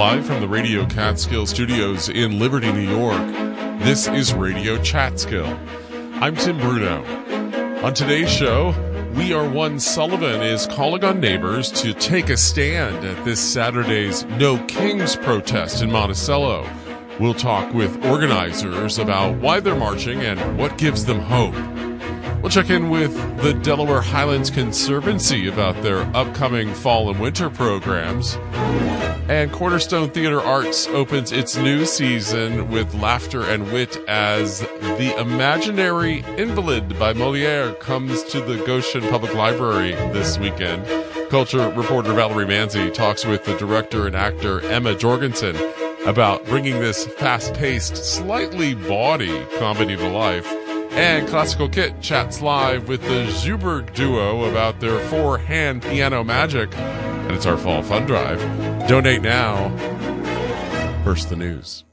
Live from the Radio Catskill Studios in Liberty, New York, this is Radio Catskill. I'm Tim Bruno. On today's show, We Are One Sullivan is calling on neighbors to take a stand at this Saturday's No Kings protest in Monticello. We'll talk with organizers about why they're marching and what gives them hope. We'll check in with the Delaware Highlands Conservancy about their upcoming fall and winter programs. And Cornerstone Theater Arts opens its new season with laughter and wit as The Imaginary Invalid by Moliere comes to the Goshen Public Library this weekend. Culture reporter Valerie Manzi talks with the director and actor Emma Jorgensen about bringing this fast-paced, slightly bawdy comedy to life. And Classical Kit chats live with the Zuberg duo about their four-hand piano magic. And it's our Fall Fund Drive. Donate now. First, the news.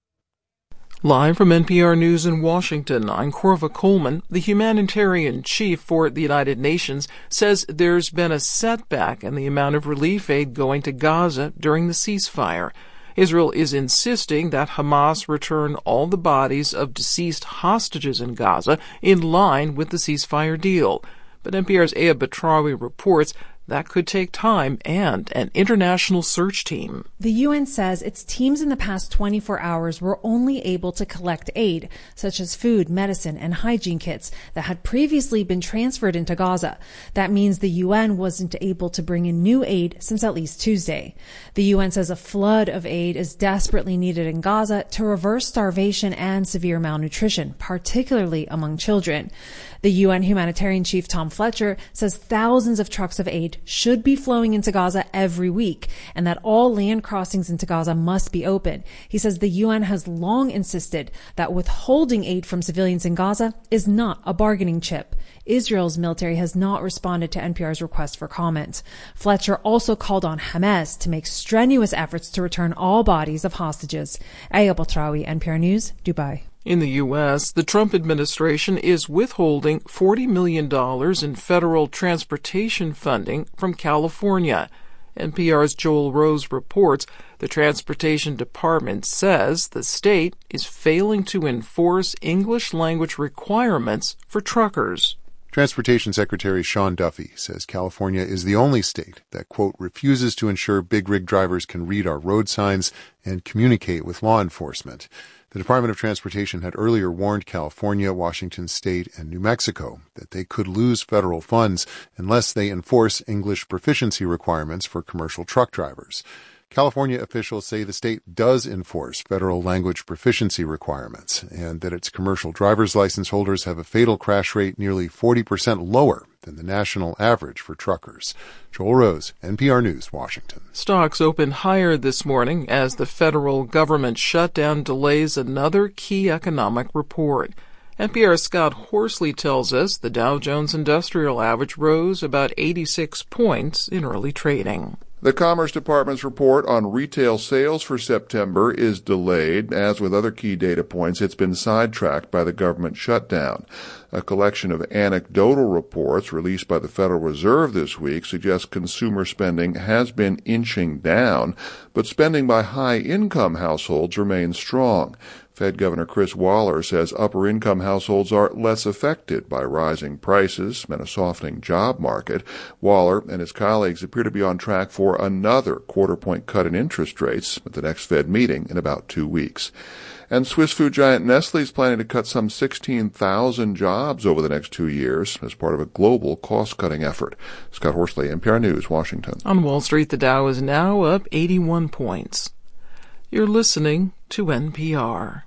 Live from NPR News in Washington, I'm Corva Coleman. The humanitarian chief for the United Nations says there's been a setback in the amount of relief aid going to Gaza during the ceasefire. Israel is insisting that Hamas return all the bodies of deceased hostages in Gaza in line with the ceasefire deal. But NPR's Aya Batrawi reports that could take time and an international search team. The UN says its teams in the past 24 hours were only able to collect aid, such as food, medicine, and hygiene kits that had previously been transferred into Gaza. That means the UN wasn't able to bring in new aid since at least Tuesday. The UN says a flood of aid is desperately needed in Gaza to reverse starvation and severe malnutrition, particularly among children. The UN humanitarian chief Tom Fletcher says thousands of trucks of aid should be flowing into Gaza every week and that all land crossings into Gaza must be open. He says the UN has long insisted that withholding aid from civilians in Gaza is not a bargaining chip. Israel's military has not responded to NPR's request for comment. Fletcher also called on Hamas to make strenuous efforts to return all bodies of hostages. Aya Batrawi, NPR News, Dubai. In the U.S., the Trump administration is withholding $40 million in federal transportation funding from California. NPR's Joel Rose reports the Transportation Department says the state is failing to enforce English language requirements for truckers. Transportation Secretary Sean Duffy says California is the only state that, quote, refuses to ensure big rig drivers can read our road signs and communicate with law enforcement. The Department of Transportation had earlier warned California, Washington State, and New Mexico that they could lose federal funds unless they enforce English proficiency requirements for commercial truck drivers. California officials say the state does enforce federal language proficiency requirements and that its commercial driver's license holders have a fatal crash rate nearly 40% lower than the national average for truckers. Joel Rose, NPR News, Washington. Stocks opened higher this morning as the federal government shutdown delays another key economic report. NPR's Scott Horsley tells us the Dow Jones Industrial Average rose about 86 points in early trading. The Commerce Department's report on retail sales for September is delayed. As with other key data points, it's been sidetracked by the government shutdown. A collection of anecdotal reports released by the Federal Reserve this week suggests consumer spending has been inching down, but spending by high-income households remains strong. Fed Governor Chris Waller says upper-income households are less affected by rising prices and a softening job market. Waller and his colleagues appear to be on track for another quarter-point cut in interest rates at the next Fed meeting in about 2 weeks. And Swiss food giant Nestle is planning to cut some 16,000 jobs over the next 2 years as part of a global cost-cutting effort. Scott Horsley, NPR News, Washington. On Wall Street, the Dow is now up 81 points. You're listening to NPR.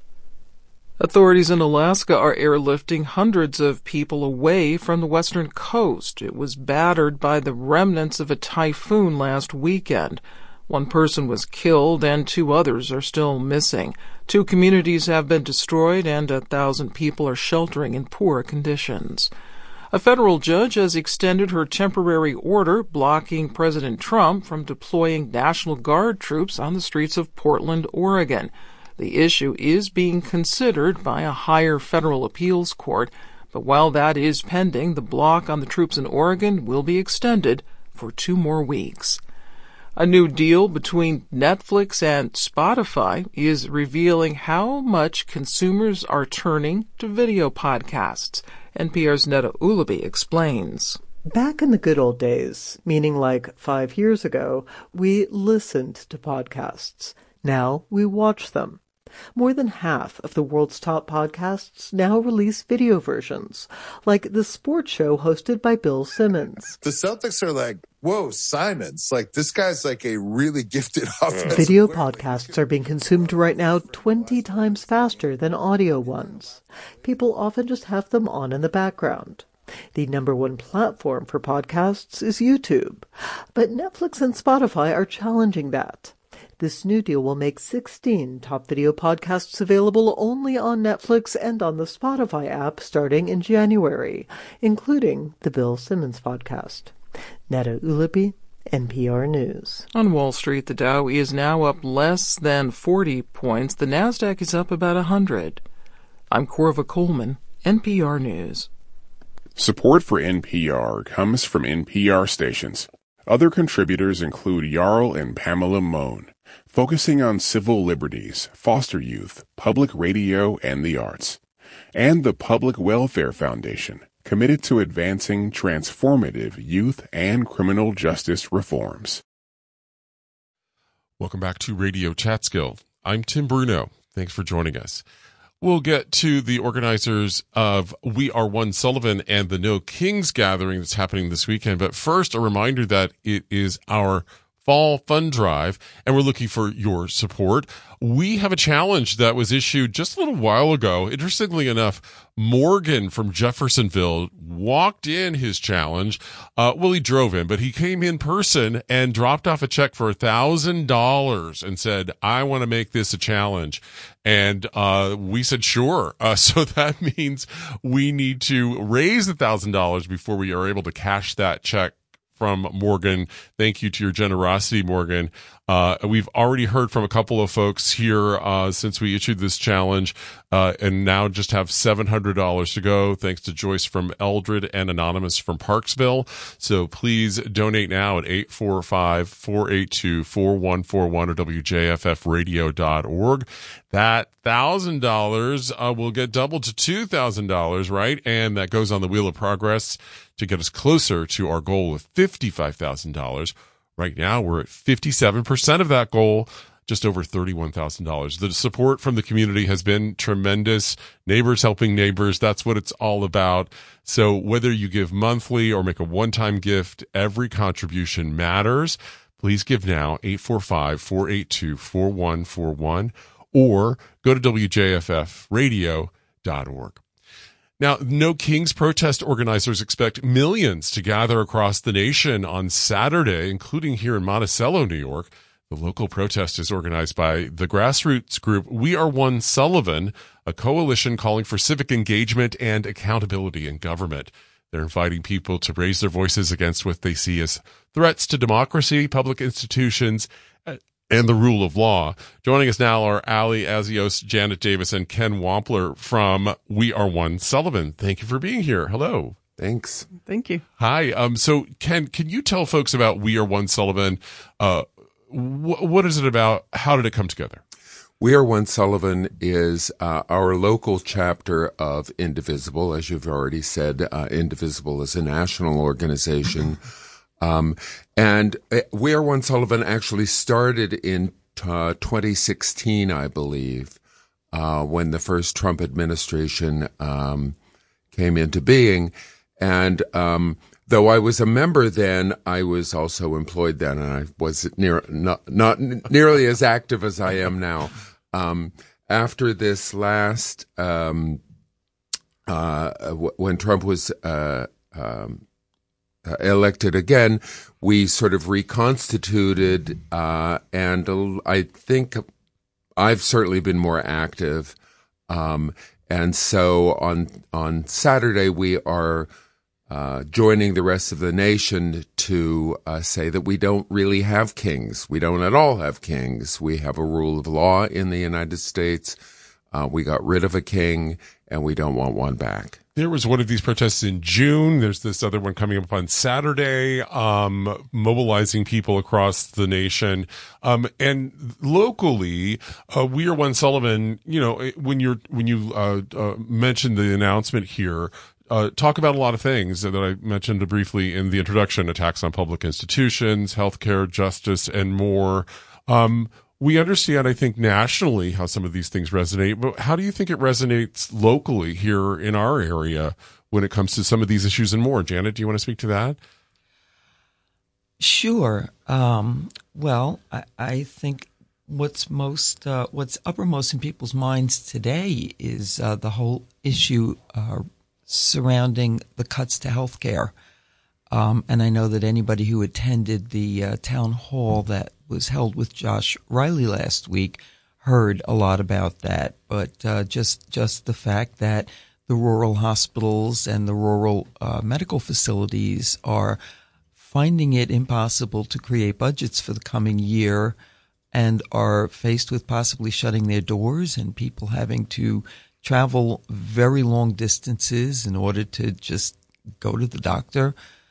Authorities in Alaska are airlifting hundreds of people away from the western coast. It was battered by the remnants of a typhoon last weekend. One person was killed and 2 others are still missing. 2 communities have been destroyed and 1,000 people are sheltering in poor conditions. A federal judge has extended her temporary order blocking President Trump from deploying National Guard troops on the streets of Portland, Oregon. The issue is being considered by a higher federal appeals court, but while that is pending, the block on the troops in Oregon will be extended for 2 more weeks. A new deal between Netflix and Spotify is revealing how much consumers are turning to video podcasts. NPR's Neda Ulaby explains. Back in the good old days, meaning like 5 years ago, we listened to podcasts. Now we watch them. More than half of the world's top podcasts now release video versions, like the sports show hosted by Bill Simmons. The Celtics are like, whoa, Simons, like this guy's like a really gifted offensive Video player. podcasts are being consumed right now 20 times faster than audio ones. People often just have them on in the background. The number one platform for podcasts is YouTube, but Netflix and Spotify are challenging that. This new deal will make 16 top video podcasts available only on Netflix and on the Spotify app starting in January, including the Bill Simmons podcast. Neda Ulaby, NPR News. On Wall Street, the Dow is now up less than 40 points. The Nasdaq is up about 100. I'm Corva Coleman, NPR News. Support for NPR comes from NPR stations. Other contributors include Jarl and Pamela Mohn, focusing on civil liberties, foster youth, public radio, and the arts. And the Public Welfare Foundation, committed to advancing transformative youth and criminal justice reforms. Welcome back to Radio Chatskill. I'm Tim Bruno. Thanks for joining us. We'll get to the organizers of We Are One Sullivan and the No Kings gathering that's happening this weekend. But first, a reminder that it is our Fall Fund Drive, and we're looking for your support. We have a challenge that was issued just a little while ago. Interestingly enough, Morgan from Jeffersonville walked in his challenge. Well, he drove in, but he came in person and dropped off a check for $1,000 and said, I want to make this a challenge. And we said, sure. So that means we need to raise $1,000 before we are able to cash that check from Morgan. Thank you to your generosity, Morgan. We've already heard from a couple of folks here since we issued this challenge, and now just have $700 to go, thanks to Joyce from Eldred and Anonymous from Parksville. So please donate now at 845-482-4141 or WJFFradio.org. That $1,000 will get doubled to $2,000, right? And that goes on the Wheel of Progress to get us closer to our goal of $55,000. Right now, we're at 57% of that goal, just over $31,000. The support from the community has been tremendous. Neighbors helping neighbors, that's what it's all about. So whether you give monthly or make a one-time gift, every contribution matters. Please give now, 845-482-4141, or go to WJFFradio.org. Now, No Kings protest organizers expect millions to gather across the nation on Saturday, including here in Monticello, New York. The local protest is organized by the grassroots group We Are One Sullivan, a coalition calling for civic engagement and accountability in government. They're inviting people to raise their voices against what they see as threats to democracy, public institutions, and the rule of law. Joining us now are Ali Azios, Janet Davis, and Ken Wampler from We Are One Sullivan. Thank you for being here. Hello. Thanks. Thank you. Hi. So Ken, can you tell folks about We Are One Sullivan? What is it about? How did it come together? We Are One Sullivan is our local chapter of Indivisible. As you've already said, Indivisible is a national organization. And We Are One Sullivan actually started in 2016, I believe, when the first Trump administration came into being. And though I was a member then, I was also employed then, and I was not nearly as active as I am now. After this last, when Trump was elected again, we sort of reconstituted, and I think I've certainly been more active. And so on Saturday, we are joining the rest of the nation to say that we don't really have kings. We don't at all have kings. We have a rule of law in the United States. We got rid of a king, and we don't want one back. There was one of these protests in June. There's this other one coming up on Saturday, mobilizing people across the nation. And locally, We Are One Sullivan, when you mentioned the announcement here, talk about a lot of things that I mentioned briefly in the introduction: attacks on public institutions, healthcare, justice, and more. We understand, I think, nationally how some of these things resonate, but how do you think it resonates locally here in our area when it comes to some of these issues and more? Janet, do you want to speak to that? Sure. Well, I think what's uppermost in people's minds today is the whole issue surrounding the cuts to health care. And I know that anybody who attended the town hall that was held with Josh Riley last week heard a lot about that. But just the fact that the rural hospitals and the rural medical facilities are finding it impossible to create budgets for the coming year and are faced with possibly shutting their doors and people having to travel very long distances in order to just go to the doctor.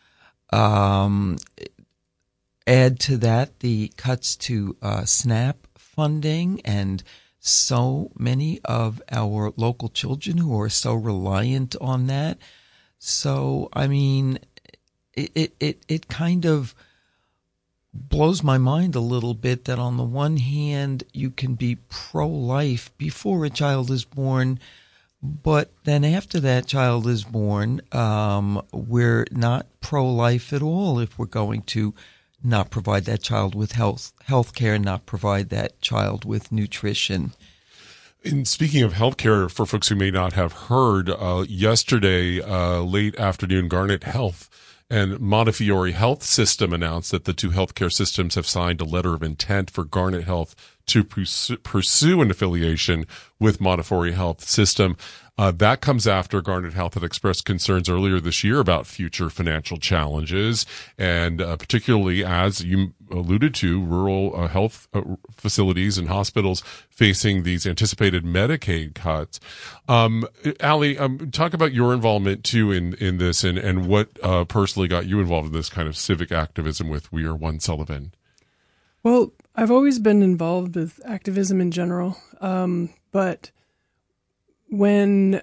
Add to that the cuts to SNAP funding and so many of our local children who are so reliant on that. So, I mean, it kind of blows my mind a little bit that on the one hand you can be pro-life before a child is born, but then after that child is born, we're not pro-life at all if we're going to not provide that child with health care, not provide that child with nutrition. And speaking of healthcare, for folks who may not have heard, yesterday, late afternoon, Garnet Health and Montefiore Health System announced that the two healthcare systems have signed a letter of intent for Garnet Health to pursue an affiliation with Montefiore Health System. That comes after Garnet Health had expressed concerns earlier this year about future financial challenges, and particularly, as you alluded to, rural health facilities and hospitals facing these anticipated Medicaid cuts. Allie, talk about your involvement too in this, and what personally got you involved in this kind of civic activism with We Are One Sullivan. Well, I've always been involved with activism in general, but when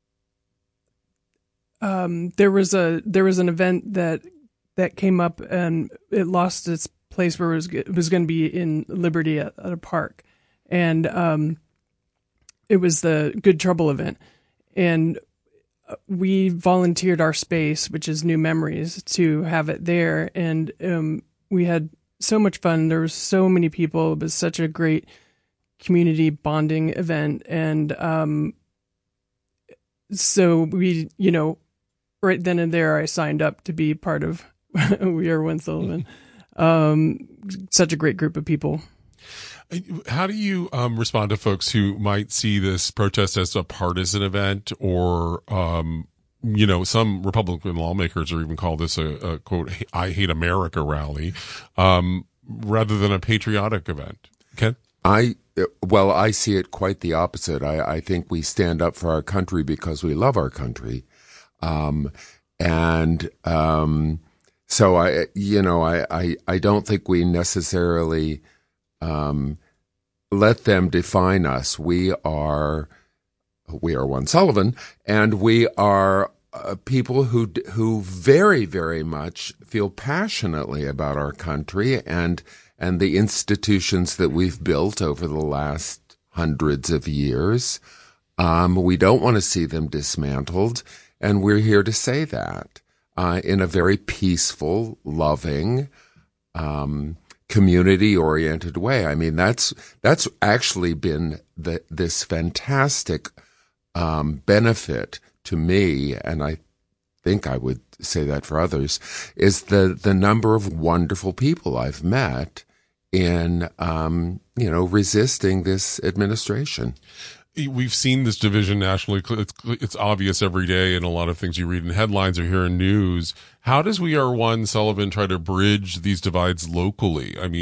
there was an event that came up and it lost its place where it was going to be in Liberty at a park, and it was the Good Trouble event, and we volunteered our space, which is New Memories, to have it there, and we had so much fun. There were so many people. It was such a great community bonding event. And so we, right then and there, I signed up to be part of We Are One Sullivan. Such a great group of people. How do you respond to folks who might see this protest as a partisan event, or some Republican lawmakers are even call this a quote, I Hate America rally, rather than a patriotic event? Ken? I see it quite the opposite. I think we stand up for our country because we love our country. So I don't think we necessarily, let them define us. We are One Sullivan, and we are people who very, very much feel passionately about our country and the institutions that we've built over the last hundreds of years. We don't want to see them dismantled, and we're here to say that in a very peaceful, loving, community-oriented way. I mean, that's actually been this fantastic benefit to me, and I think I would say that for others, is the number of wonderful people I've met in resisting this administration. We've seen this division nationally. It's obvious every day in a lot of things you read in headlines or hear in news. How does We Are One Sullivan try to bridge these divides locally? I mean,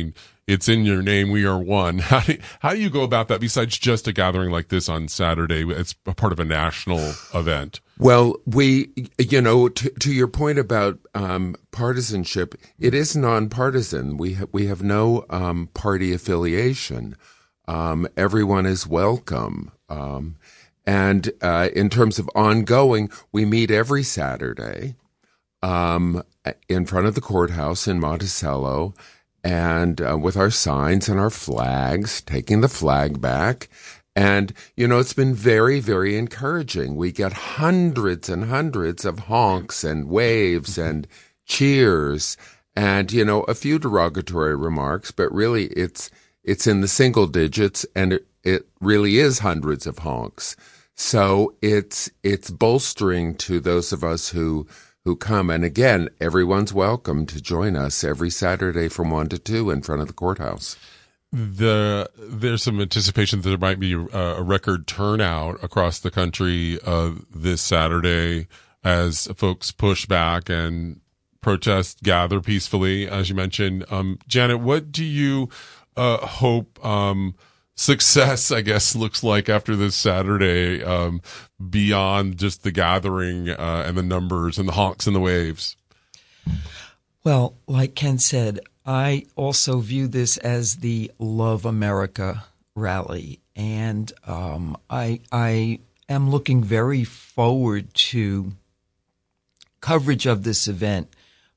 It's in your name. We are one. How do you go about that besides just a gathering like this on Saturday? It's a part of a national event. Well, we, to your point about partisanship, it is nonpartisan. We have no party affiliation. Everyone is welcome. And in terms of ongoing, we meet every Saturday in front of the courthouse in Monticello, and with our signs and our flags, taking the flag back. And, it's been very, very encouraging. We get hundreds and hundreds of honks and waves and cheers and, a few derogatory remarks, but really it's in the single digits, and it really is hundreds of honks. So it's bolstering to those of us who come. And again, everyone's welcome to join us every Saturday from 1 to 2 in front of the courthouse. There's some anticipation that there might be a record turnout across the country this Saturday as folks push back and protest, gather peacefully, as you mentioned. Janet, what do you hope success, I guess, looks like after this Saturday, beyond just the gathering and the numbers and the honks and the waves? Well, like Ken said, I also view this as the Love America rally, and I am looking very forward to coverage of this event,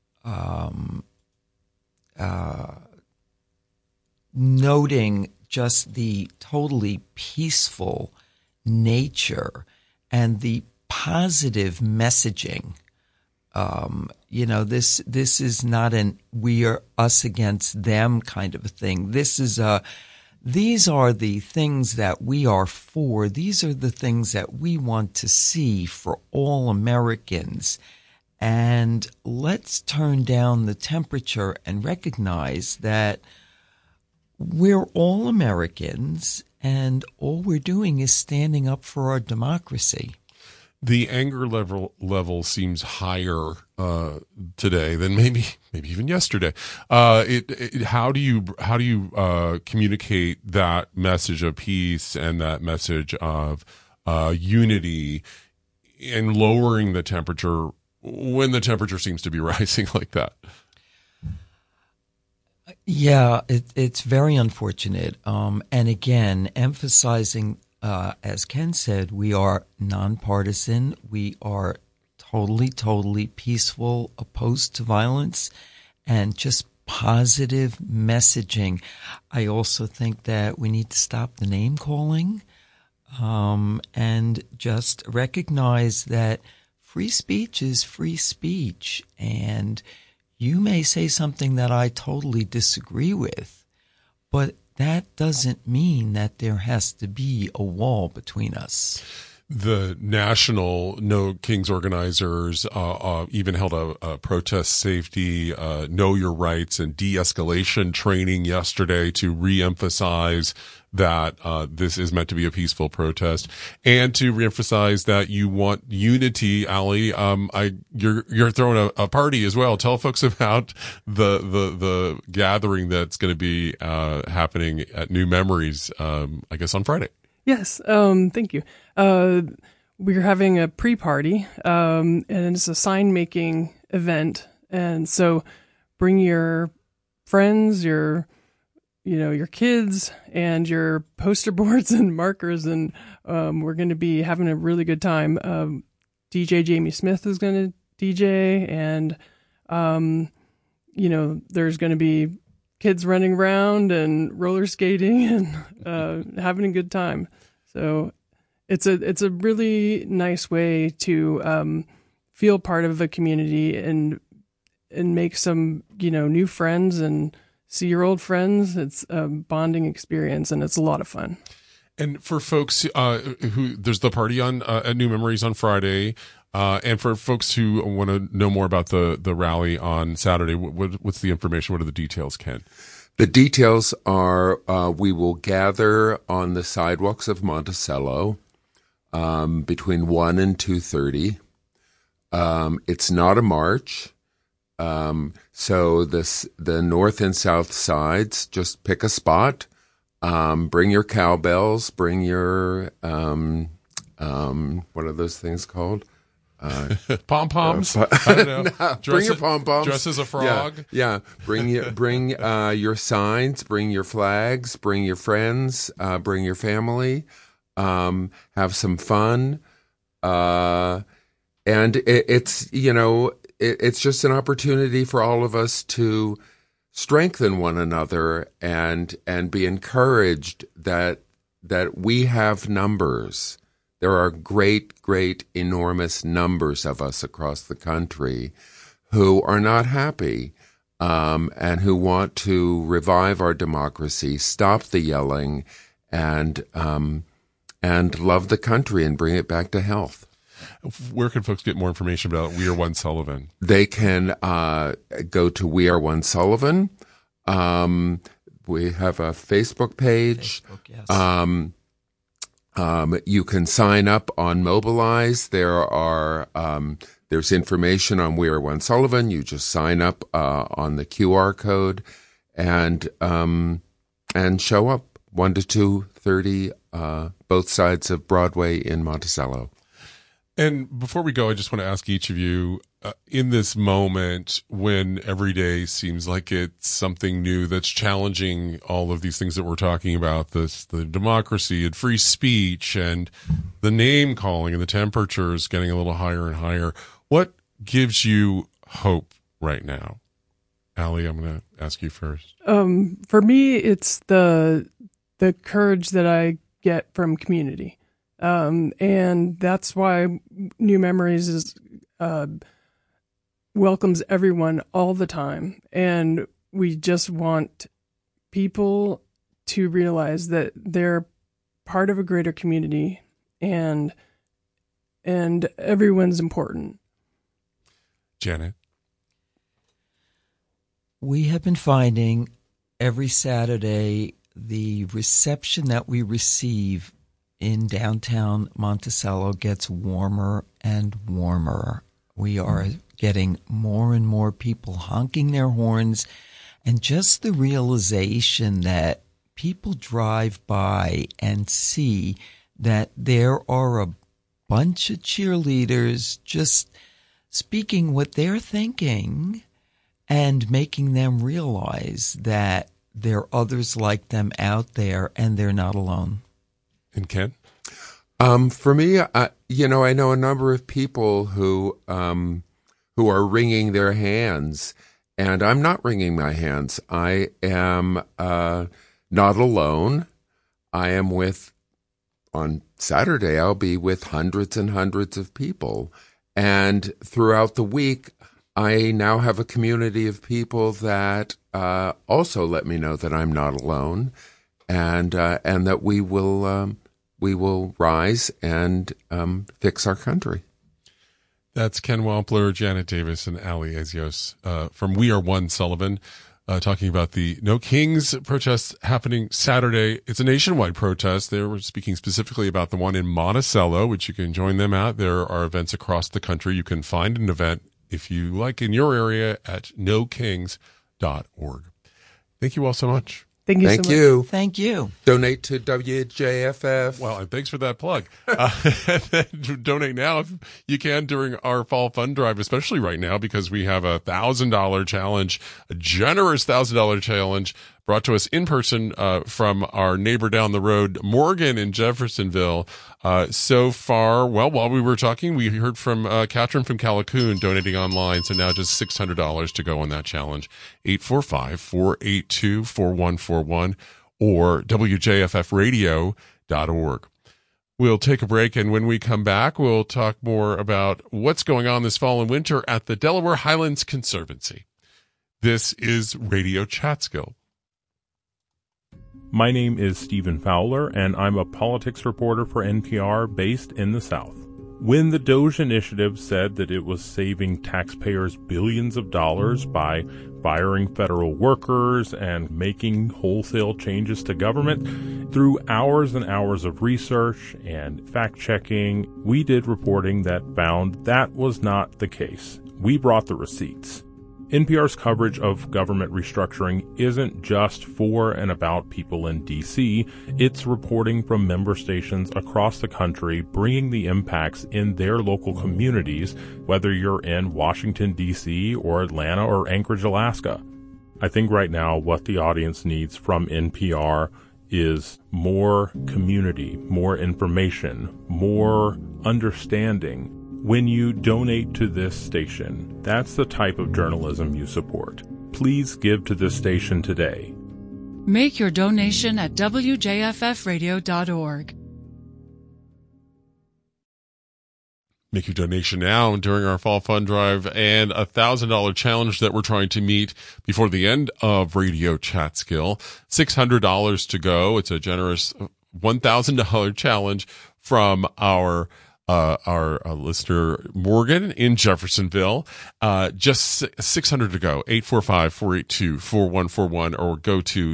noting just the totally peaceful nature and the positive messaging. This is not an we are us against them kind of a thing. These are the things that we are for. These are the things that we want to see for all Americans. And let's turn down the temperature and recognize that we're all Americans, and all we're doing is standing up for our democracy. The anger level seems higher today than maybe even yesterday. How do you communicate that message of peace and that message of unity and lowering the temperature when the temperature seems to be rising like that? Yeah, it's very unfortunate. And again, emphasizing, as Ken said, we are nonpartisan. We are totally peaceful, opposed to violence, and just positive messaging. I also think that we need to stop the name calling, and just recognize that free speech is free speech. And you may say something that I totally disagree with, but that doesn't mean that there has to be a wall between us. The national No Kings organizers even held a protest safety, know your rights and de-escalation training yesterday to re-emphasize that this is meant to be a peaceful protest, and to reemphasize that you want unity. Allie, you're throwing a party as well. Tell folks about the gathering that's going to be happening at New Memories, I guess on Friday. Yes, thank you. We're having a pre-party, and it's a sign-making event, and so bring your friends, your kids, and your poster boards and markers, and we're going to be having a really good time. DJ Jamie Smith is going to DJ, and there's going to be kids running around and roller skating and having a good time. So it's a really nice way to feel part of a community and make some new friends and see your old friends. It's a bonding experience, and it's a lot of fun. And for folks who there's the party on at New Memories on Friday, and for folks who want to know more about the rally on Saturday, what's the information? What are the details, Ken? The details are we will gather on the sidewalks of Monticello between 1 and 2:30. It's not a march. So the north and south sides, just pick a spot, bring your cowbells, bring your, what are those things called? Pom-poms? I don't know. No, bring your pom-poms. Dress as a frog? Yeah. Bring your signs, bring your flags, bring your friends, bring your family, have some fun. And it's just an opportunity for all of us to strengthen one another and be encouraged that we have numbers. There are great, enormous numbers of us across the country who are not happy and who want to revive our democracy, stop the yelling, and love the country and bring it back to health. Where can folks get more information about We Are One Sullivan? They can go to We Are One Sullivan. We have a Facebook page. Yes. You can sign up on Mobilize. There's information on We Are One Sullivan. You just sign up on the QR code and show up 1 to 2:30, both sides of Broadway in Monticello. And before we go, I just want to ask each of you, in this moment when every day seems like it's something new that's challenging all of these things that we're talking about, the democracy and free speech and the name calling and the temperatures getting a little higher and higher, what gives you hope right now? Allie, I'm going to ask you first. For me, it's the courage that I get from community. And that's why New Memories is welcomes everyone all the time. And we just want people to realize that they're part of a greater community and everyone's important. Janet? We have been finding every Saturday the reception that we receive in downtown Monticello gets warmer and warmer. We are getting more and more people honking their horns, and just the realization that people drive by and see that there are a bunch of cheerleaders just speaking what they're thinking and making them realize that there are others like them out there and they're not alone. And Ken? For me, I know a number of people who are wringing their hands, and I'm not wringing my hands. I am not alone. I am on Saturday, I'll be with hundreds and hundreds of people. And throughout the week, I now have a community of people that also let me know that I'm not alone, and that we will rise and fix our country. That's Ken Wampler, Janet Davis, and Ali Azios from We Are One Sullivan, talking about the No Kings protest happening Saturday. It's a nationwide protest. They were speaking specifically about the one in Monticello, which you can join them at. There are events across the country. You can find an event, if you like, in your area at nokings.org. Thank you all so much. Thank you so much. Thank you. Donate to WJFF. Well, and thanks for that plug. Donate now if you can during our fall fund drive, especially right now, because we have a $1,000 challenge, a generous $1,000 challenge brought to us in person from our neighbor down the road, Morgan in Jeffersonville. So far, well, while we were talking, we heard from Catherine from Callicoon donating online. So now just $600 to go on that challenge. 845-482-4141 or WJFFradio.org. We'll take a break, and when we come back, we'll talk more about what's going on this fall and winter at the Delaware Highlands Conservancy. This is Radio Chatskill. My name is Stephen Fowler, and I'm a politics reporter for NPR based in the South. When the DOGE initiative said that it was saving taxpayers billions of dollars by firing federal workers and making wholesale changes to government, through hours and hours of research and fact-checking, we did reporting that found that was not the case. We brought the receipts. NPR's coverage of government restructuring isn't just for and about people in D.C. It's reporting from member stations across the country, bringing the impacts in their local communities, whether you're in Washington, D.C., or Atlanta, or Anchorage, Alaska. I think right now what the audience needs from NPR is more community, more information, more understanding. When you donate to this station, that's the type of journalism you support. Please give to this station today. Make your donation at wjffradio.org. Make your donation now during our fall fund drive and a $1,000 challenge that we're trying to meet before the end of Radio Chatskill. $600 to go. It's a generous $1,000 challenge from our listener Morgan in Jeffersonville. Just $600 to go. 845-482-4141 or go to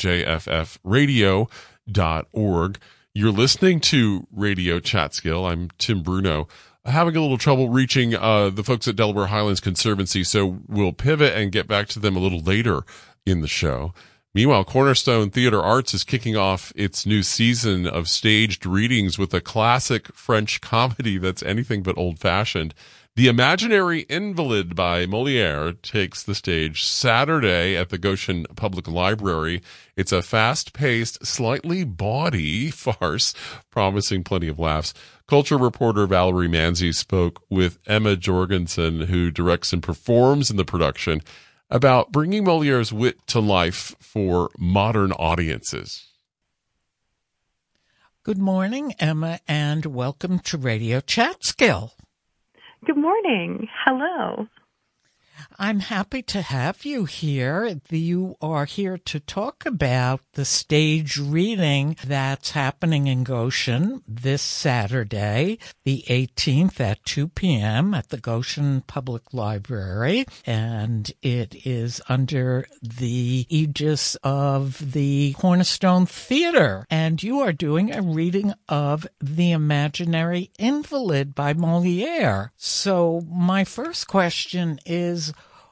wjffradio.org. You're listening to Radio Chatskill. I'm Tim Bruno. Having a little trouble reaching the folks at Delaware Highlands Conservancy, so we'll pivot and get back to them a little later in the show. Meanwhile, Cornerstone Theater Arts is kicking off its new season of staged readings with a classic French comedy that's anything but old-fashioned. The Imaginary Invalid by Molière takes the stage Saturday at the Goshen Public Library. It's a fast-paced, slightly bawdy farce, promising plenty of laughs. Culture reporter Valerie Manzi spoke with Emma Jorgensen, who directs and performs in the production, about bringing Molière's wit to life for modern audiences. Good morning, Emma, and welcome to Radio Chatskill. Good morning. Hello. I'm happy to have you here. You are here to talk about the stage reading that's happening in Goshen this Saturday, the 18th at 2 p.m. at the Goshen Public Library, and it is under the aegis of the Cornerstone Theater. And you are doing a reading of The Imaginary Invalid by Molière. So my first question is,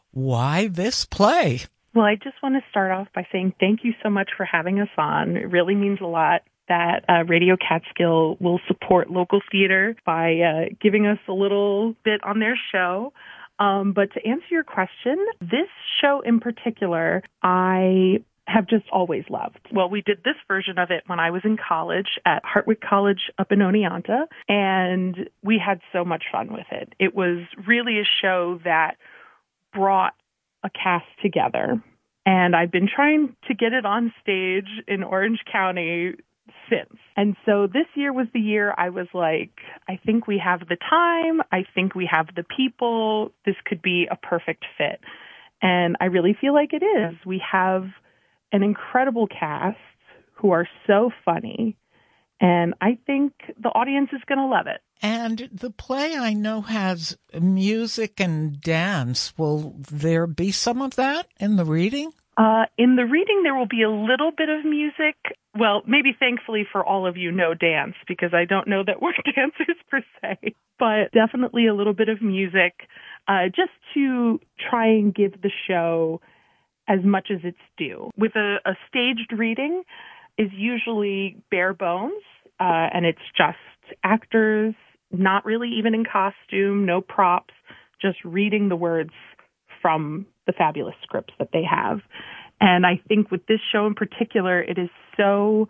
why this play? Well, I just want to start off by saying thank you so much for having us on. It really means a lot that Radio Catskill will support local theater by giving us a little bit on their show. But to answer your question, this show in particular, I have just always loved. Well, we did this version of it when I was in college at Hartwick College up in Oneonta, and we had so much fun with it. It was really a show that brought a cast together, and I've been trying to get it on stage in Orange County since. And so this year was the year I was like, I think we have the time, I think we have the people, this could be a perfect fit. And I really feel like it is. We have an incredible cast who are so funny, and I think the audience is going to love it. And the play, I know, has music and dance. Will there be some of that in the reading? In the reading, there will be a little bit of music. Well, maybe thankfully for all of you, no dance, because I don't know that we're dancers per se. But definitely a little bit of music, just to try and give the show as much as it's due. With a staged reading is usually bare bones, and it's just actors, not really even in costume, no props, just reading the words from the fabulous scripts that they have. And I think with this show in particular, it is so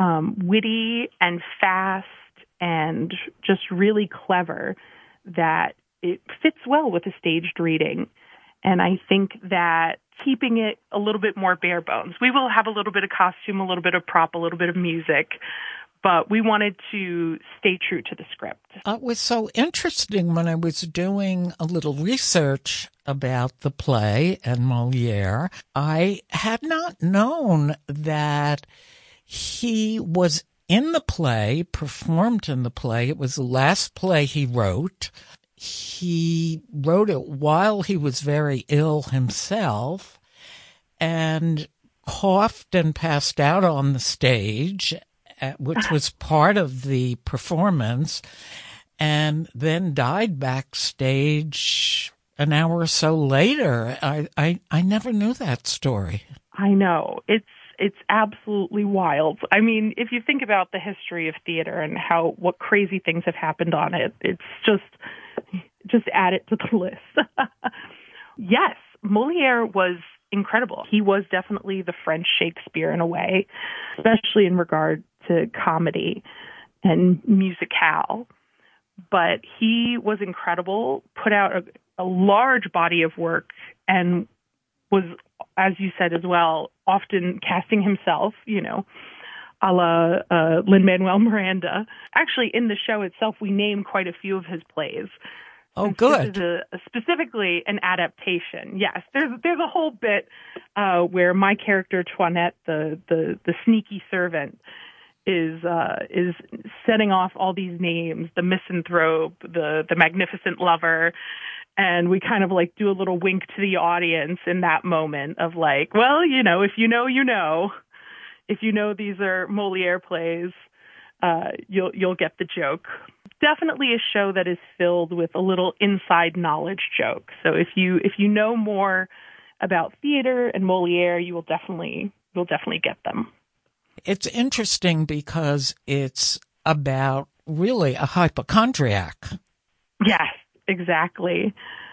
witty and fast and just really clever that it fits well with a staged reading. And I think that keeping it a little bit more bare bones. We will have a little bit of costume, a little bit of prop, a little bit of music, but we wanted to stay true to the script. It was so interesting when I was doing a little research about the play and Molière. I had not known that he was in the play, performed in the play. It was the last play he wrote. He wrote it while he was very ill himself and coughed and passed out on the stage, which was part of the performance, and then died backstage an hour or so later. I never knew that story. I know. It's absolutely wild. I mean, if you think about the history of theater and what crazy things have happened on it, it's just add it to the list. Yes, Molière was incredible. He was definitely the French Shakespeare in a way, especially in regard to comedy and musicale. But he was incredible, put out a large body of work, and was, as you said as well, often casting himself, a la Lin-Manuel Miranda. Actually, in the show itself, we name quite a few of his plays. Oh, good. This is specifically an adaptation. Yes, there's a whole bit where my character Toinette, the sneaky servant, is setting off all these names: the misanthrope, the magnificent lover, and we kind of like do a little wink to the audience in that moment of like, well, if you know, if you know these are Molière plays, you'll get the joke. Definitely a show that is filled with a little inside knowledge joke. So if you know more about theater and Molière, you'll definitely get them. It's interesting because it's about really a hypochondriac. Yes, exactly.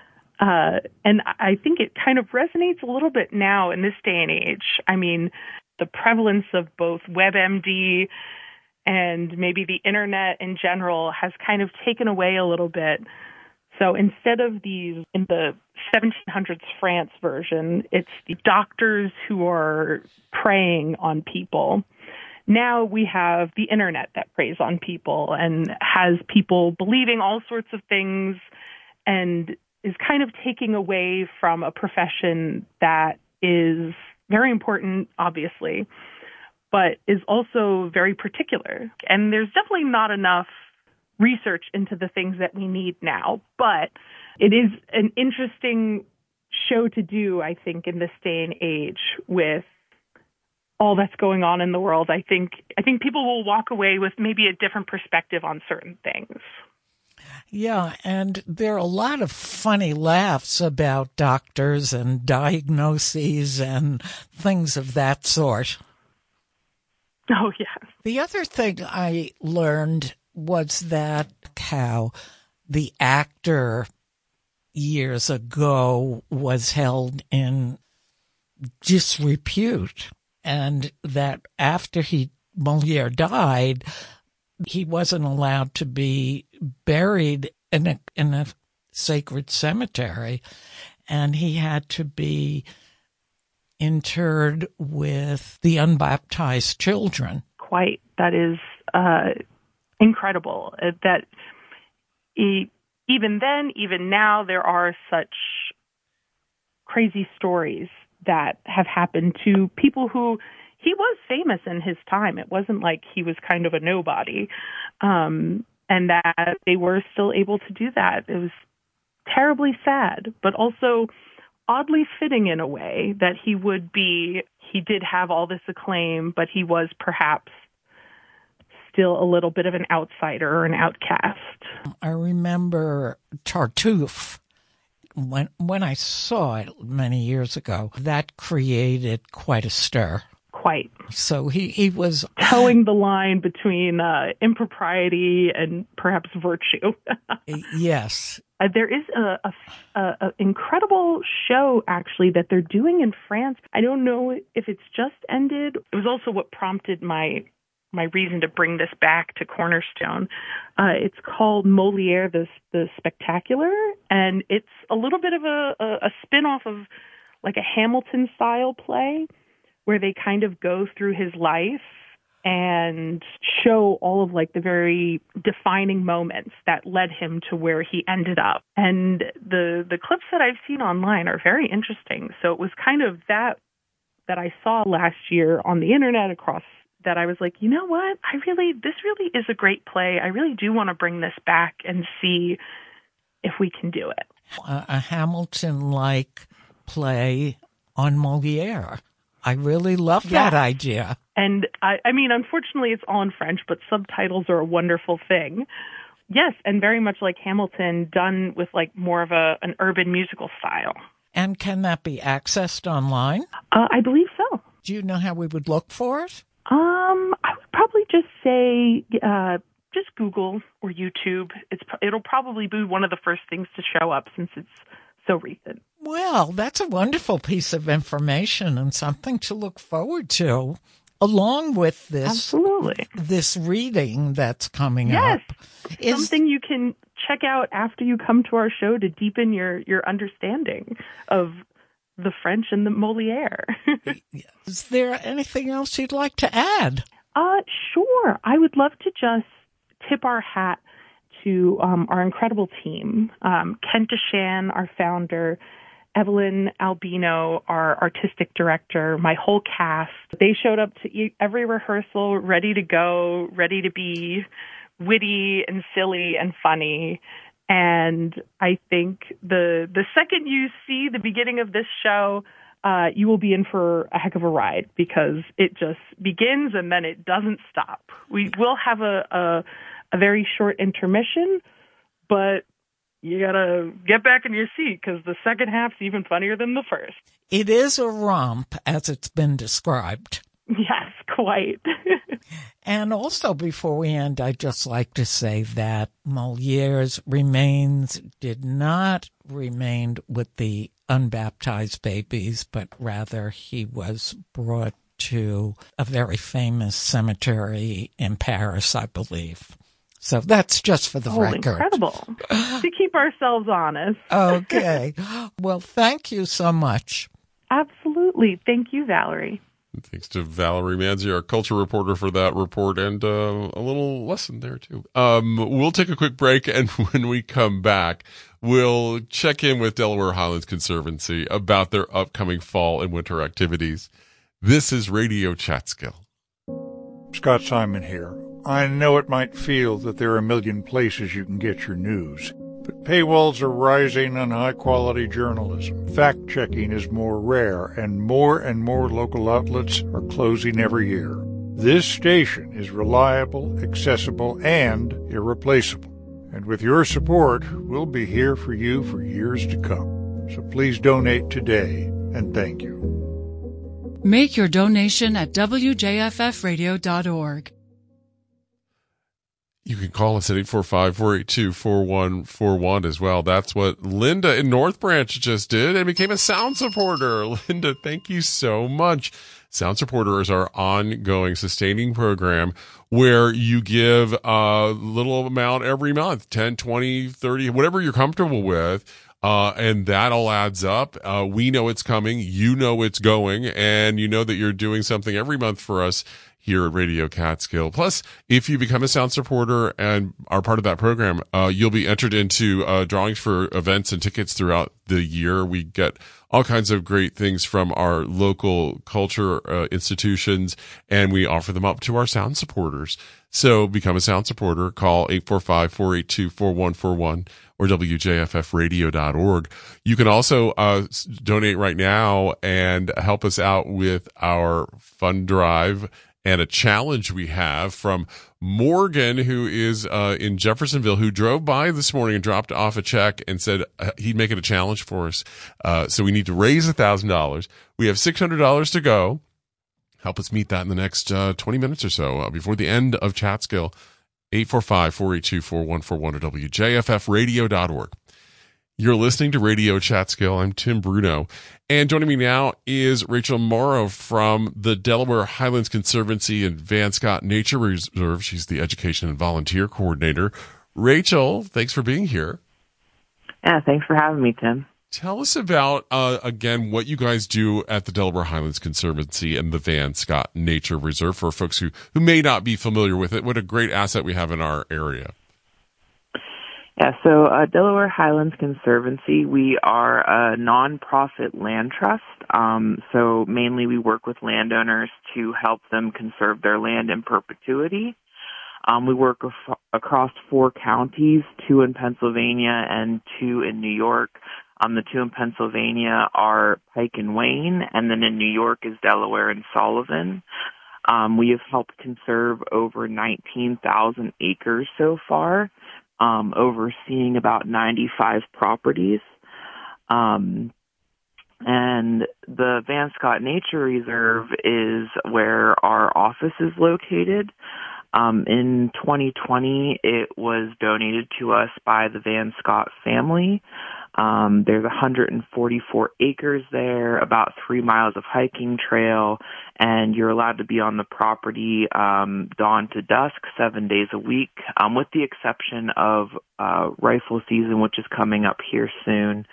And I think it kind of resonates a little bit now in this day and age. I mean, the prevalence of both WebMD and maybe the internet in general has kind of taken away a little bit. So instead of these, in the 1700s France version, it's the doctors who are preying on people. Now we have the internet that preys on people and has people believing all sorts of things, and is kind of taking away from a profession that is very important, obviously, but is also very particular. And there's definitely not enough research into the things that we need now. But it is an interesting show to do, I think, in this day and age with all that's going on in the world. I think people will walk away with maybe a different perspective on certain things. Yeah, and there are a lot of funny laughs about doctors and diagnoses and things of that sort. Oh, yeah. The other thing I learned was that how the actor years ago was held in disrepute, and that after Molière died, he wasn't allowed to be buried in a sacred cemetery, and he had to be interred with the unbaptized children. Quite. That is incredible. That even then, even now, there are such crazy stories that have happened to people who he was famous in his time. It wasn't like he was kind of a nobody, and that they were still able to do that. It was terribly sad, but also oddly fitting in a way that he did have all this acclaim, but he was perhaps still a little bit of an outsider or an outcast. I remember Tartuffe. When I saw it many years ago, that created quite a stir. Quite. So he was towing the line between impropriety and perhaps virtue. Yes. There is a incredible show, actually, that they're doing in France. I don't know if it's just ended. It was also what prompted my reason to bring this back to Cornerstone. It's called Molière the Spectacular, and it's a little bit of a spin-off of like a Hamilton-style play where they kind of go through his life and show all of like the very defining moments that led him to where he ended up. And the clips that I've seen online are very interesting. So it was kind of that I saw last year on the internet across that I was like, you know what? This really is a great play. I really do want to bring this back and see if we can do it. A Hamilton-like play on Molière. I really love that idea. And I mean, unfortunately, it's all in French, but subtitles are a wonderful thing Yes, and very much like Hamilton, done with like more of an urban musical style. And can that be accessed online? I believe so. Do you know how we would look for it? I would probably just say just Google or YouTube. It'll probably be one of the first things to show up since it's so recent. Well, that's a wonderful piece of information and something to look forward to, along with this reading that's coming up. Yes, something you can check out after you come to our show to deepen your understanding of the French and the Molière. Is there anything else you'd like to add? Sure. I would love to just tip our hat to our incredible team. Kent Deshan, our founder, Evelyn Albino, our artistic director, my whole cast. They showed up to every rehearsal ready to go, ready to be witty and silly and funny. And I think the second you see the beginning of this show, you will be in for a heck of a ride because it just begins and then it doesn't stop. We will have a very short intermission, but you gotta get back in your seat because the second half's even funnier than the first. It is a romp, as it's been described. Yes, quite. And also, before we end, I'd just like to say that Molière's remains did not remain with the unbaptized babies, but rather he was brought to a very famous cemetery in Paris, I believe. So that's just for the record. Incredible. To keep ourselves honest. Okay. Well, thank you so much. Absolutely. Thank you, Valerie. Thanks to Valerie Manzi, our culture reporter, for that report and a little lesson there, too. We'll take a quick break, and when we come back, we'll check in with Delaware Highlands Conservancy about their upcoming fall and winter activities. This is Radio Chatskill. Scott Simon here. I know it might feel that there are a million places you can get your news, but paywalls are rising on high-quality journalism. Fact-checking is more rare, and more local outlets are closing every year. This station is reliable, accessible, and irreplaceable. And with your support, we'll be here for you for years to come. So please donate today, and thank you. Make your donation at wjffradio.org. You can call us at 845-482-4141 as well. That's what Linda in North Branch just did and became a sound supporter. Linda, thank you so much. Sound Supporter is our ongoing sustaining program where you give a little amount every month, 10, 20, 30, whatever you're comfortable with. And that all adds up. We know it's coming. You know it's going. And you know that you're doing something every month for us here at Radio Catskill. Plus, if you become a sound supporter and are part of that program, you'll be entered into drawings for events and tickets throughout the year. We get all kinds of great things from our local culture institutions, and we offer them up to our sound supporters. So become a sound supporter. Call 845-482-4141 or WJFFradio.org. You can also donate right now and help us out with our fund drive and a challenge we have from Morgan, who is in Jeffersonville, who drove by this morning and dropped off a check and said he'd make it a challenge for us. So we need to raise $1,000. We have $600 to go. Help us meet that in the next 20 minutes or so before the end of Chatskill. 845-482-4141 or WJFFradio.org. You're listening to Radio Chatskill. I'm Tim Bruno. And joining me now is Rachel Morrow from the Delaware Highlands Conservancy and Van Scott Nature Reserve. She's the Education and Volunteer Coordinator. Rachel, thanks for being here. Yeah, thanks for having me, Tim. Tell us about, again, what you guys do at the Delaware Highlands Conservancy and the Van Scott Nature Reserve for folks who may not be familiar with it. What a great asset we have in our area. Yeah, so Delaware Highlands Conservancy, we are a nonprofit land trust. So mainly we work with landowners to help them conserve their land in perpetuity. We work across 4 counties, 2 in Pennsylvania and 2 in New York. The 2 in Pennsylvania are Pike and Wayne, and then in New York is Delaware and Sullivan. We have helped conserve over 19,000 acres so far. overseeing about 95 properties. And the Van Scott Nature Reserve is where our office is located. In 2020, it was donated to us by the Van Scott family. There's 144 acres there, about 3 miles of hiking trail, and you're allowed to be on the property dawn to dusk, 7 days a week, with the exception of rifle season, which is coming up here soon.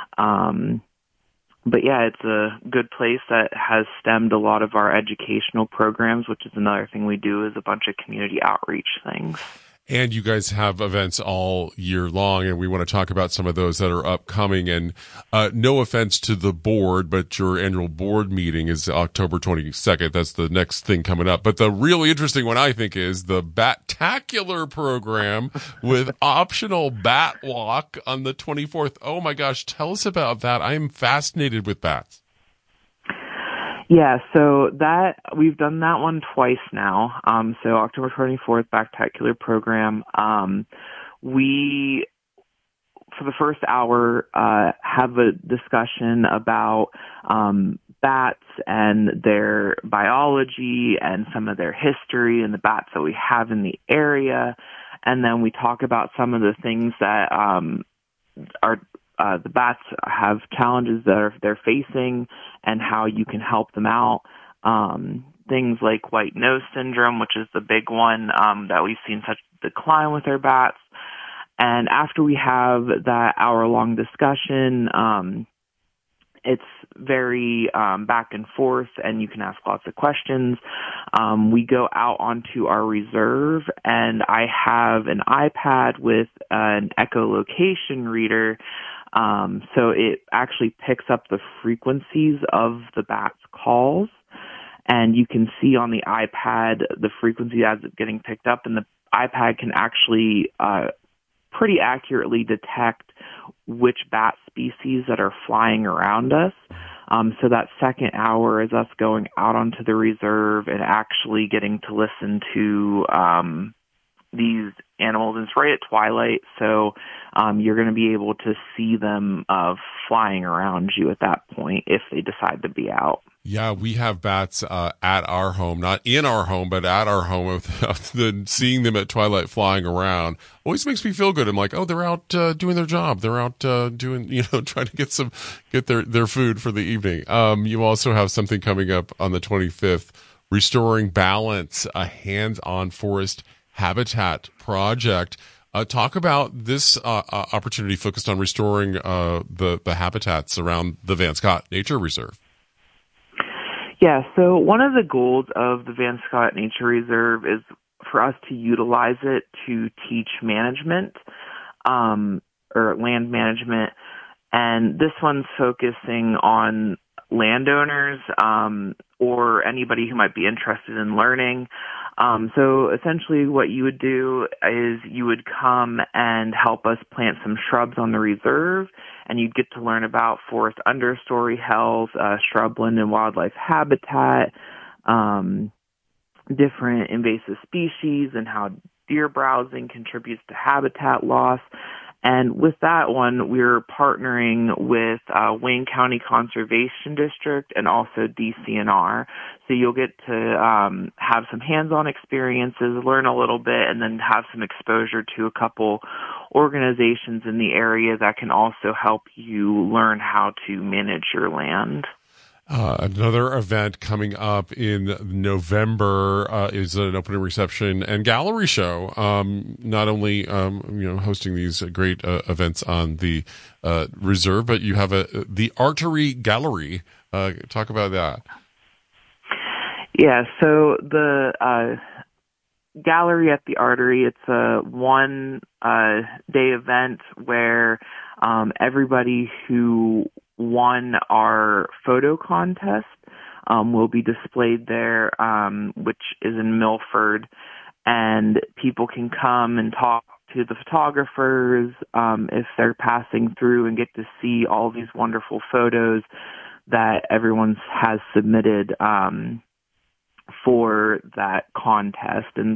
But yeah, it's a good place that has stemmed a lot of our educational programs, which is another thing we do, is a bunch of community outreach things. And you guys have events all year long, and we want to talk about some of those that are upcoming. And no offense to the board, but your annual board meeting is October 22nd. That's the next thing coming up. But the really interesting one, I think, is the Bat-tacular program with optional bat walk on the 24th. Oh, my gosh. Tell us about that. I am fascinated with bats. Yeah, so that we've done that one twice now. So October 24th, Bat-tacular program. We, for the first hour, have a discussion about bats and their biology and some of their history and the bats that we have in the area. And then we talk about some of the things that the bats have challenges that they're facing and how you can help them out. Things like white nose syndrome, which is the big one that we've seen such decline with our bats. And after we have that hour-long discussion, it's very back and forth, and you can ask lots of questions. We go out onto our reserve, and I have an iPad with an echolocation reader. So it actually picks up the frequencies of the bat's calls, and you can see on the iPad the frequency as it's getting picked up, and the iPad can actually pretty accurately detect which bat species that are flying around us. So that second hour is us going out onto the reserve and actually getting to listen to these animals. And it's right at twilight, so you're going to be able to see them flying around you at that point if they decide to be out. Yeah, we have bats at our home, not in our home, but at our home. Then seeing them at twilight flying around always makes me feel good. I'm like, oh, they're out doing their job. They're out doing, trying to get their food for the evening. You also have something coming up on the 25th, Restoring Balance, a hands-on forest habitat project. Talk about this opportunity focused on restoring the habitats around the Van Scott Nature Reserve. Yeah, so one of the goals of the Van Scott Nature Reserve is for us to utilize it to teach management or land management. And this one's focusing on landowners or anybody who might be interested in learning. So essentially what you would do is you would come and help us plant some shrubs on the reserve, and you'd get to learn about forest understory health, shrubland and wildlife habitat, different invasive species, and how deer browsing contributes to habitat loss. And with that one, we're partnering with Wayne County Conservation District and also DCNR. So you'll get to have some hands-on experiences, learn a little bit, and then have some exposure to a couple organizations in the area that can also help you learn how to manage your land. Another event coming up in November is an opening reception and gallery show. Not only hosting these great events on the reserve, but you have the Artery Gallery. Talk about that. Yeah, so the gallery at the Artery, it's a one-day event where everybody who won our photo contest will be displayed there, which is in Milford, and people can come and talk to the photographers if they're passing through and get to see all these wonderful photos that everyone has submitted for that contest. And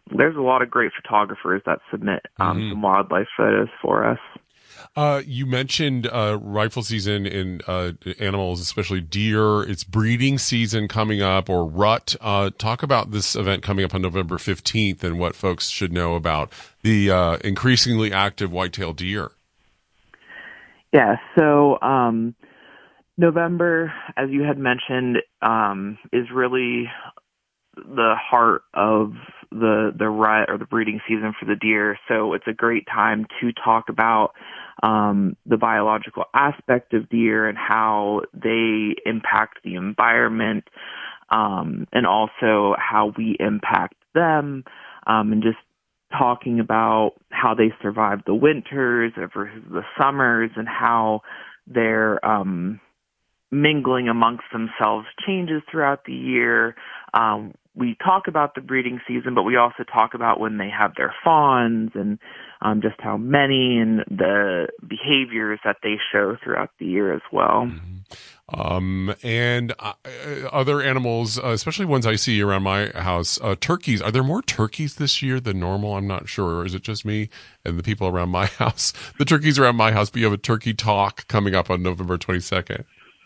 there's a lot of great photographers that submit some wildlife photos for us. You mentioned rifle season in animals, especially deer. It's breeding season coming up, or rut. Talk about this event coming up on November 15th and what folks should know about the increasingly active white-tailed deer. Yeah, so November, as you had mentioned, is really the heart of the rut or the breeding season for the deer. So it's a great time to talk about the biological aspect of deer and how they impact the environment, and also how we impact them, and just talking about how they survive the winters versus the summers and how their mingling amongst themselves changes throughout the year. We talk about the breeding season, but we also talk about when they have their fawns and just how many and the behaviors that they show throughout the year as well. And other animals, especially ones I see around my house, turkeys. Are there more turkeys this year than normal? I'm not sure. Or is it just me and the people around my house? The turkeys around my house, but you have a turkey talk coming up on November 22nd.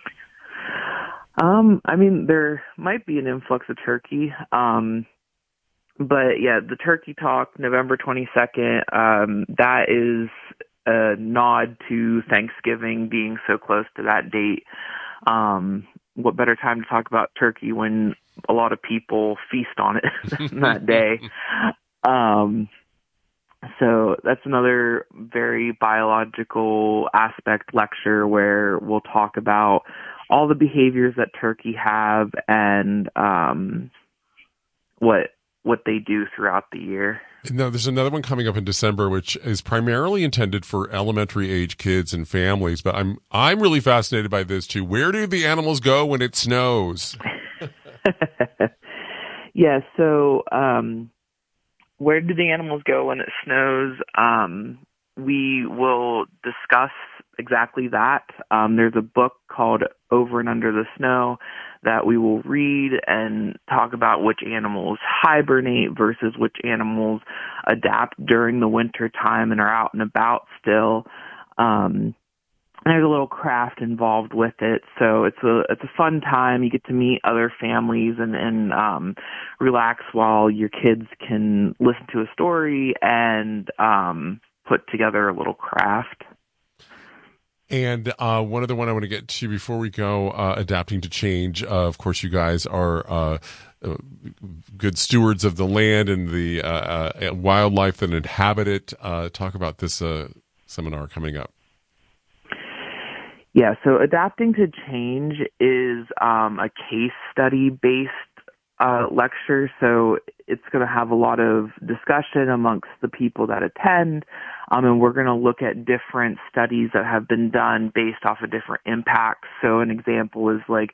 I mean, there might be an influx of turkey. But yeah, the turkey talk, November 22nd, that is a nod to Thanksgiving being so close to that date. What better time to talk about turkey when a lot of people feast on it that day? So that's another very biological aspect lecture where we'll talk about all the behaviors that turkey have and what they do throughout the year. Now, there's another one coming up in December, which is primarily intended for elementary age kids and families. But I'm really fascinated by this too. Where do the animals go when it snows? Yeah. So, where do the animals go when it snows? We will discuss exactly that. There's a book called Over and Under the Snow that we will read and talk about which animals hibernate versus which animals adapt during the winter time and are out and about still. There's a little craft involved with it, so it's a fun time. You get to meet other families and relax while your kids can listen to a story and put together a little craft. And one other one I want to get to before we go, adapting to change. Of course, you guys are good stewards of the land and the wildlife that inhabit it. Talk about this seminar coming up. Yeah, so adapting to change is a case study based lecture, so it's going to have a lot of discussion amongst the people that attend, and we're going to look at different studies that have been done based off of different impacts. So an example is like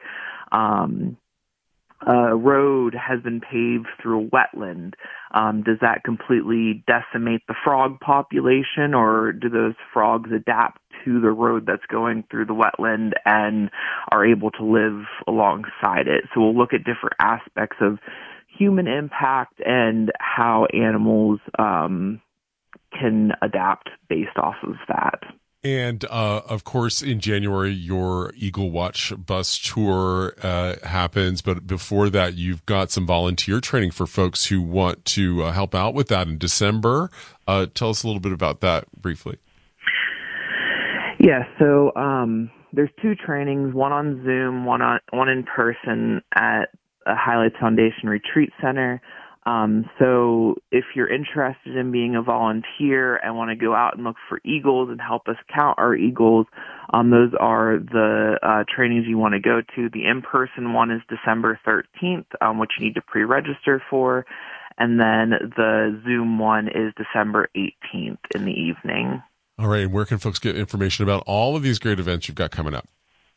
a road has been paved through a wetland. Does that completely decimate the frog population, or do those frogs adapt to the road that's going through the wetland and are able to live alongside it? So we'll look at different aspects of human impact and how animals can adapt based off of that. And, of course, in January, your Eagle Watch bus tour happens. But before that, you've got some volunteer training for folks who want to help out with that in December. Tell us a little bit about that briefly. Yeah, so there's two trainings, one on Zoom, one in person at a Highlights Foundation Retreat Center. So if you're interested in being a volunteer and want to go out and look for eagles and help us count our eagles, those are the trainings you want to go to. The in-person one is December 13th, which you need to pre-register for. And then the Zoom one is December 18th in the evening. All right. And where can folks get information about all of these great events you've got coming up?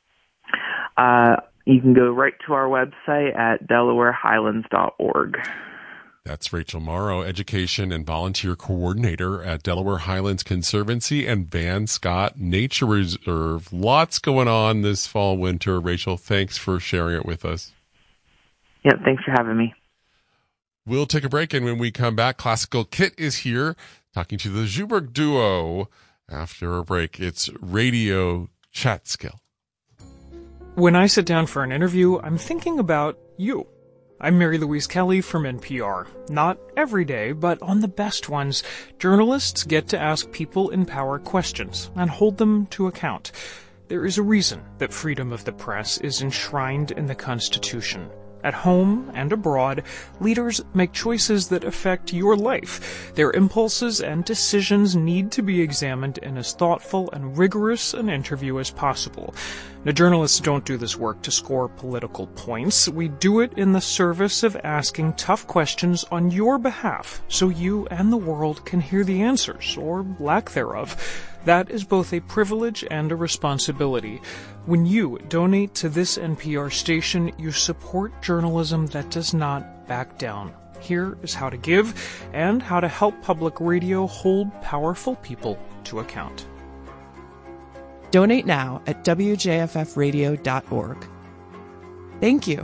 You can go right to our website at DelawareHighlands.org. That's Rachel Morrow, Education and Volunteer Coordinator at Delaware Highlands Conservancy and Van Scott Nature Reserve. Lots going on this fall, winter. Rachel, thanks for sharing it with us. Yeah, thanks for having me. We'll take a break, and when we come back, Classical Kit is here talking to the Schuberg duo. After a break, it's Radio Chatskill. When I sit down for an interview, I'm thinking about you. I'm Mary Louise Kelly from NPR. Not every day, but on the best ones, journalists get to ask people in power questions and hold them to account. There is a reason that freedom of the press is enshrined in the Constitution. At home and abroad, leaders make choices that affect your life. Their impulses and decisions need to be examined in as thoughtful and rigorous an interview as possible. Now, journalists don't do this work to score political points. We do it in the service of asking tough questions on your behalf, so you and the world can hear the answers, or lack thereof. That is both a privilege and a responsibility. When you donate to this NPR station, you support journalism that does not back down. Here is how to give and how to help public radio hold powerful people to account. Donate now at wjffradio.org. Thank you.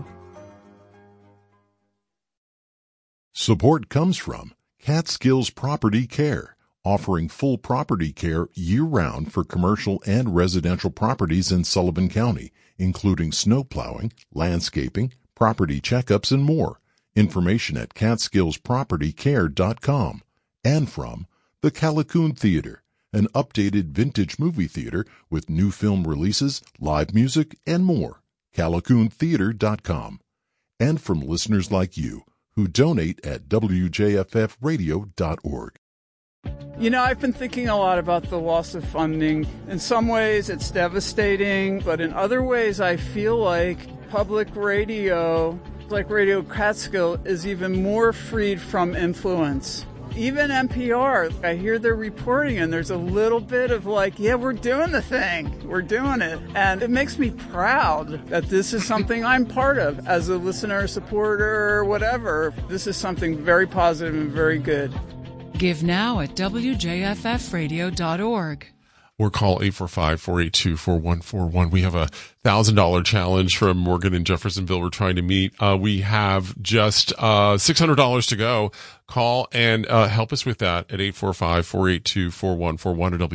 Support comes from Catskills Property Care, offering full property care year-round for commercial and residential properties in Sullivan County, including snow plowing, landscaping, property checkups, and more. Information at catskillspropertycare.com. And from the Callicoon Theater, an updated vintage movie theater with new film releases, live music, and more. CallicoonTheater.com. And from listeners like you who donate at wjffradio.org. You know, I've been thinking a lot about the loss of funding. In some ways, it's devastating, but in other ways, I feel like public radio, like Radio Catskill, is even more freed from influence. Even NPR, I hear their reporting, and there's a little bit of like, yeah, we're doing the thing. We're doing it. And it makes me proud that this is something I'm part of as a listener, supporter, whatever. This is something very positive and very good. Give now at wjffradio.org. Or call 845-482-4141. We have a $1,000 challenge from Morgan in Jeffersonville we're trying to meet. We have just $600 to go. Call and help us with that at 845-482-4141 or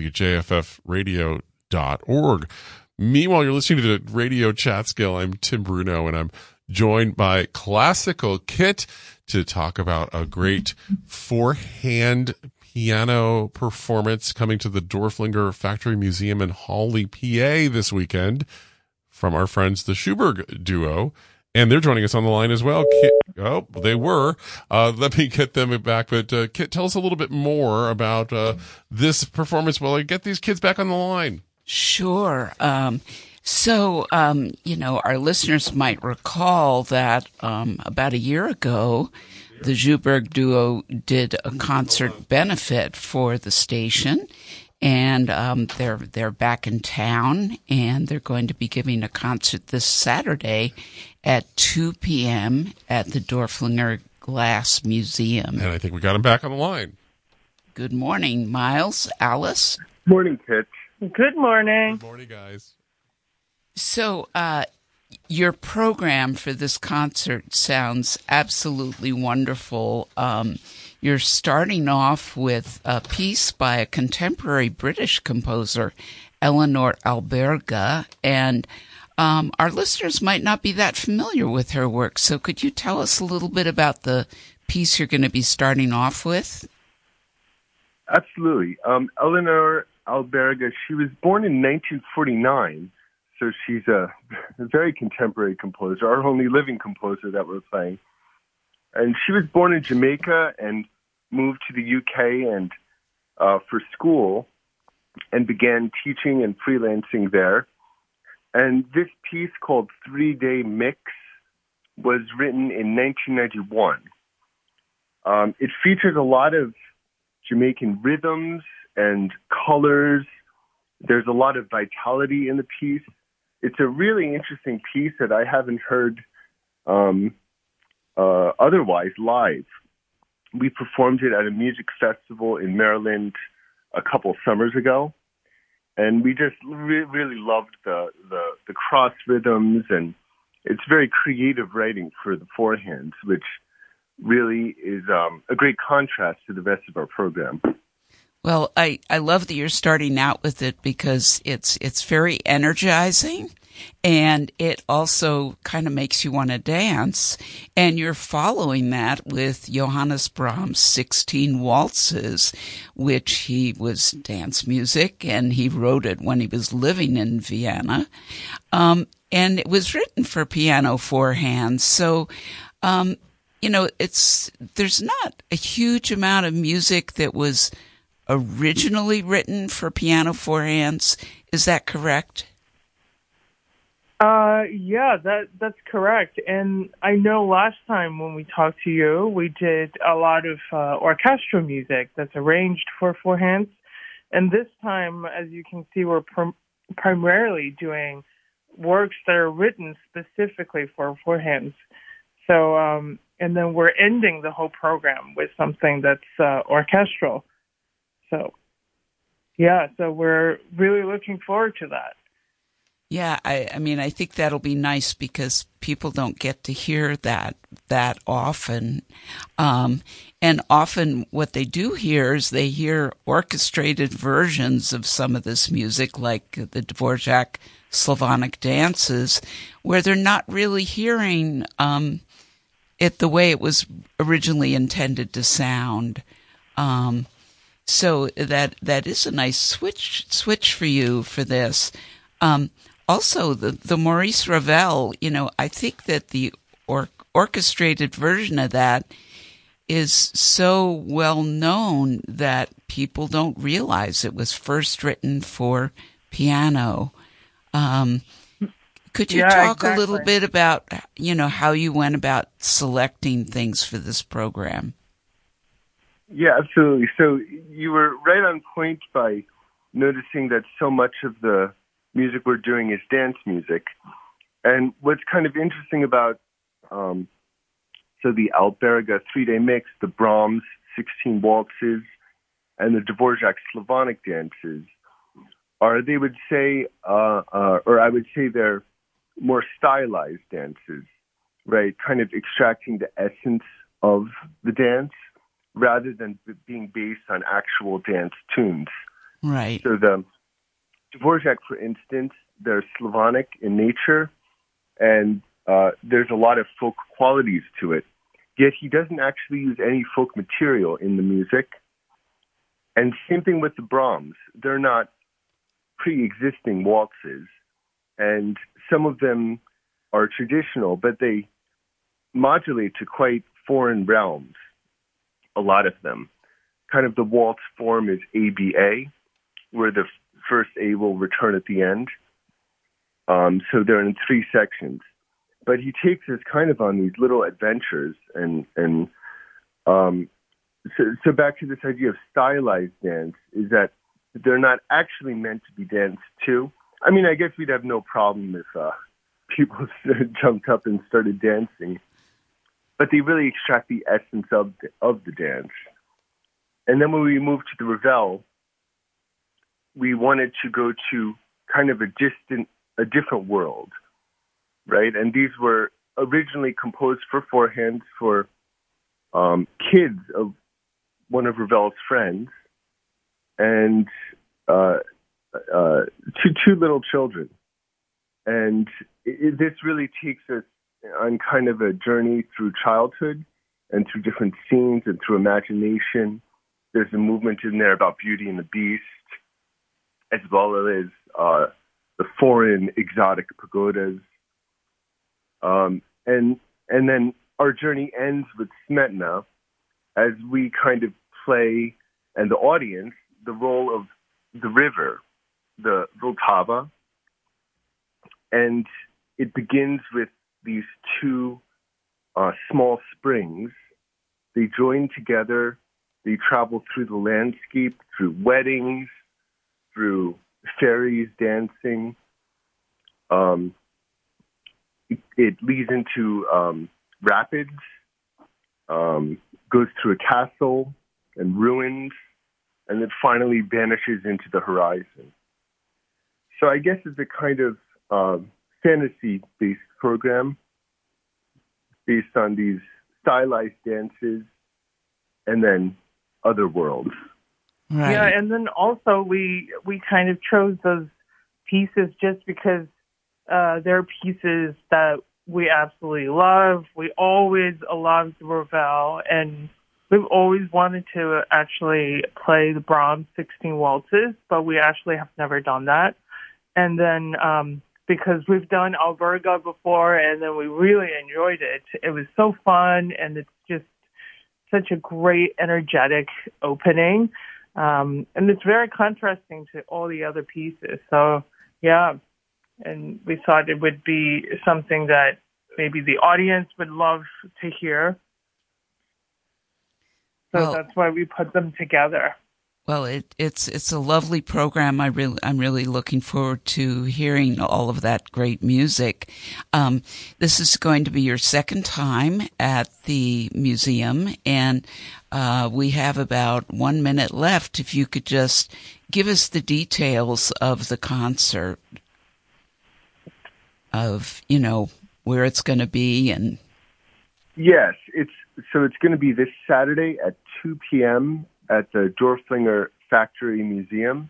wjffradio.org. Meanwhile, you're listening to Radio Chatskill. I'm Tim Bruno, and I'm joined by Classical Kit to talk about a great four-hand piano performance coming to the Dorflinger Factory Museum in Hawley, PA this weekend from our friends, the Schuberg duo. And they're joining us on the line as well. Kit, they were. Let me get them back. But Kit, tell us a little bit more about this performance while I get these kids back on the line. Sure. So, our listeners might recall that about a year ago, the Schuberg duo did a concert benefit for the station, and they're back in town, and they're going to be giving a concert this Saturday at 2 p.m. at the Dorflinger Glass Museum. And I think we got them back on the line. Good morning, Miles, Alice. Morning, Kit. Good morning. Good morning, guys. So, your program for this concert sounds absolutely wonderful. You're starting off with a piece by a contemporary British composer, Eleanor Alberga, and our listeners might not be that familiar with her work. So could you tell us a little bit about the piece you're going to be starting off with? Absolutely. Eleanor Alberga, she was born in 1949. So she's a very contemporary composer, our only living composer that we're playing. And she was born in Jamaica and moved to the UK and for school and began teaching and freelancing there. And this piece called 3-Day Mix was written in 1991. It features a lot of Jamaican rhythms and colors. There's a lot of vitality in the piece. It's a really interesting piece that I haven't heard otherwise live. We performed it at a music festival in Maryland a couple summers ago, and we just really loved the cross rhythms, and it's very creative writing for the four hands, which really is a great contrast to the rest of our program. Well, I love that you're starting out with it because it's very energizing, and it also kind of makes you want to dance. And you're following that with Johannes Brahms' 16 Waltzes, which he was dance music, and he wrote it when he was living in Vienna. And it was written for piano four hands. So, there's not a huge amount of music that was originally written for piano four hands. Is that correct? Yeah, that's correct. And I know last time when we talked to you, we did a lot of orchestral music that's arranged for four hands. And this time, as you can see, we're primarily doing works that are written specifically for four hands. So, and then we're ending the whole program with something that's orchestral. So, yeah, so we're really looking forward to that. Yeah, I mean, I think that'll be nice because people don't get to hear that often. And often what they do hear is they hear orchestrated versions of some of this music, like the Dvorak Slavonic dances, where they're not really hearing it the way it was originally intended to sound. So that is a nice switch for you for this. Also, the Maurice Ravel, I think that the orchestrated version of that is so well known that people don't realize it was first written for piano. Could you talk a little bit about, how you went about selecting things for this program? Yeah, absolutely. So you were right on point by noticing that so much of the music we're doing is dance music. And what's kind of interesting about the Alberga 3-day mix, the Brahms 16 Waltzes, and the Dvorak Slavonic dances are, they would say, or I would say they're more stylized dances, right? Kind of extracting the essence of the dance rather than being based on actual dance tunes. Right. So the Dvorak, for instance, they're Slavonic in nature, and there's a lot of folk qualities to it. Yet he doesn't actually use any folk material in the music. And same thing with the Brahms. They're not pre-existing waltzes, and some of them are traditional, but they modulate to quite foreign realms, a lot of them. Kind of the waltz form is ABA, where the first A will return at the end. So they're in 3 sections. But he takes us kind of on these little adventures, and so back to this idea of stylized dance, is that they're not actually meant to be danced to. I mean, I guess we'd have no problem if people jumped up and started dancing, but they really extract the essence of the dance. And then when we moved to the Ravel, we wanted to go to kind of a different world, right? And these were originally composed for four hands for kids of one of Ravel's friends, and two little children. And this really takes us on kind of a journey through childhood and through different scenes and through imagination. There's a movement in there about Beauty and the Beast, as well as the foreign exotic pagodas. And then our journey ends with Smetana, as we kind of play, and the audience, the role of the river, the Vltava. And it begins with these 2 small springs. They join together. They travel through the landscape, through weddings, through fairies dancing. It leads into rapids, goes through a castle and ruins, and then finally vanishes into the horizon. So I guess it's a kind of fantasy-based program based on these stylized dances, and then other worlds. Right. Yeah, and then also we kind of chose those pieces just because they're pieces that we absolutely love. We always loved Ravel, and we've always wanted to actually play the Brahms 16 waltzes, but we actually have never done that. And then because we've done Alberga before, and then we really enjoyed it. It was so fun, and it's just such a great, energetic opening. And it's very contrasting to all the other pieces. So, yeah, and we thought it would be something that maybe the audience would love to hear. So that's why we put them together. Well, it's a lovely program. I'm really looking forward to hearing all of that great music. This is going to be your second time at the museum, and we have about 1 minute left. If you could just give us the details of the concert, of where it's going to be, and yes, it's going to be this Saturday at 2 p.m. at the Dorflinger Factory Museum.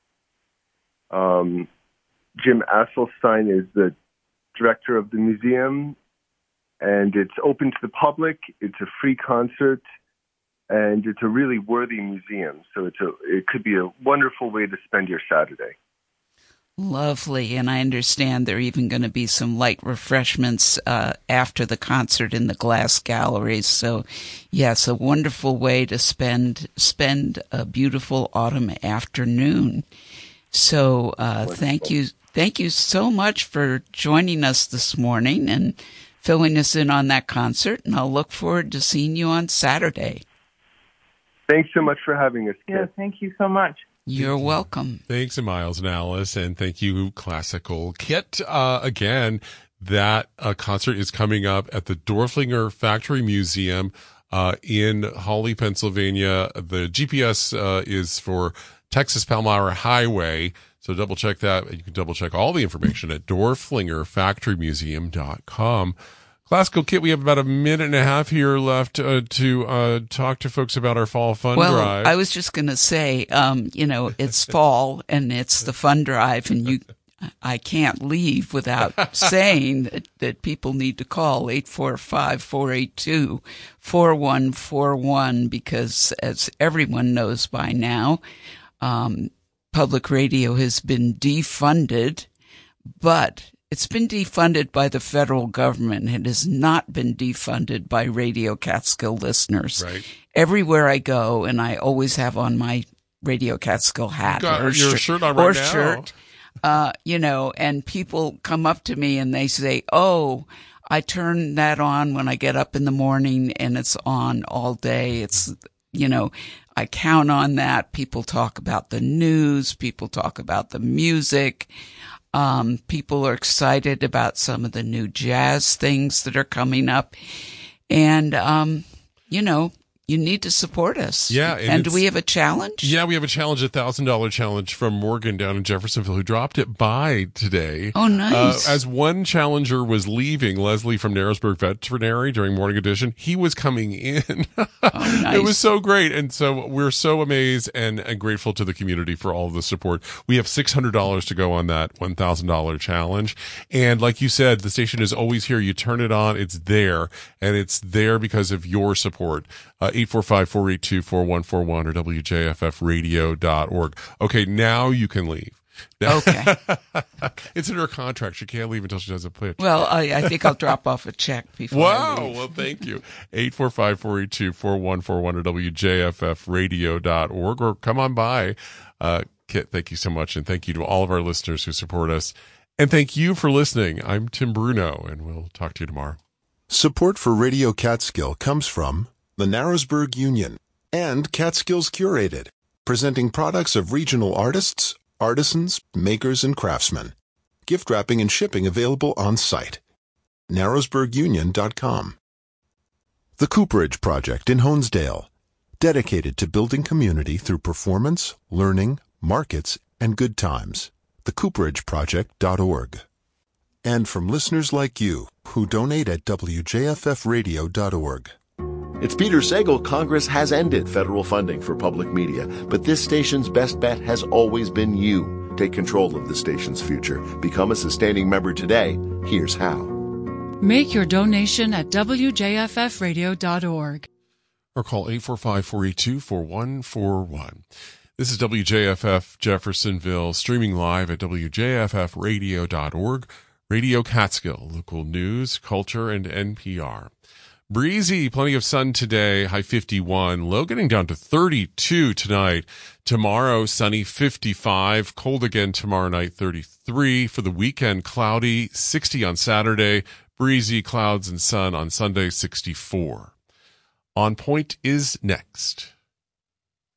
Jim Asselstein is the director of the museum, and it's open to the public. It's a free concert, and it's a really worthy museum. So it could be a wonderful way to spend your Saturday. Lovely, and I understand there are even going to be some light refreshments after the concert in the glass galleries. So, yes, a wonderful way to spend a beautiful autumn afternoon. So, thank you so much for joining us this morning and filling us in on that concert. And I'll look forward to seeing you on Saturday. Thanks so much for having us, Kit. Yeah, thank you so much. You're welcome. Thanks, Miles and Alice, and thank you, Classical Kit. Again, that concert is coming up at the Dorflinger Factory Museum in Hawley, Pennsylvania. The GPS is for Texas Palmyra Highway, so double check that. You can double check all the information at dorflingerfactorymuseum.com. Classical Kit, we have about a minute and a half here left to talk to folks about our fall fund drive. Well, I was just going to say, it's fall and it's the fund drive, and I can't leave without saying that people need to call 845-482-4141 because, as everyone knows by now, public radio has been defunded, but it's been defunded by the federal government. It has not been defunded by Radio Catskill listeners. Right. Everywhere I go, and I always have on my Radio Catskill hat or shirt on right now. shirt, and people come up to me and they say, "Oh, I turn that on when I get up in the morning, and it's on all day." It's, I count on that. People talk about the news. People talk about the music. People are excited about some of the new jazz things that are coming up. And, you need to support us. Yeah. And do we have a challenge? Yeah, we have a challenge, a $1,000 challenge from Morgan down in Jeffersonville, who dropped it by today. Oh, nice. As one challenger was leaving, Leslie from Narrowsburg Veterinary during Morning Edition, he was coming in. Oh, nice. It was so great. And so we're so amazed and grateful to the community for all of the support. We have $600 to go on that $1,000 challenge. And like you said, the station is always here. You turn it on, it's there. And it's there because of your support. 845-482-4141 or WJFFradio.org. Okay, now you can leave. Okay. It's in her contract. She can't leave until she does a pitch. Well, I think I'll drop off a check before I leave. Well, thank you. 845-482-4141 or WJFFradio.org, or come on by. Kit, thank you so much, and thank you to all of our listeners who support us. And thank you for listening. I'm Tim Bruno, and we'll talk to you tomorrow. Support for Radio Catskill comes from the Narrowsburg Union and Catskills Curated, presenting products of regional artists, artisans, makers, and craftsmen. Gift wrapping and shipping available on site. narrowsburgunion.com. The Cooperage Project in Honesdale, dedicated to building community through performance, learning, markets, and good times. thecooperageproject.org. and from listeners like you who donate at WJFFradio.org. It's Peter Sagal. Congress has ended federal funding for public media, but this station's best bet has always been you. Take control of the station's future. Become a sustaining member today. Here's how. Make your donation at WJFFradio.org. Or call 845-482-4141. This is WJFF Jeffersonville, streaming live at WJFFradio.org. Radio Catskill, local news, culture, and NPR. Breezy, plenty of sun today, high 51, low getting down to 32 tonight. Tomorrow, sunny 55, cold again tomorrow night 33. For the weekend, cloudy 60 on Saturday, breezy, clouds and sun on Sunday 64. On Point is next.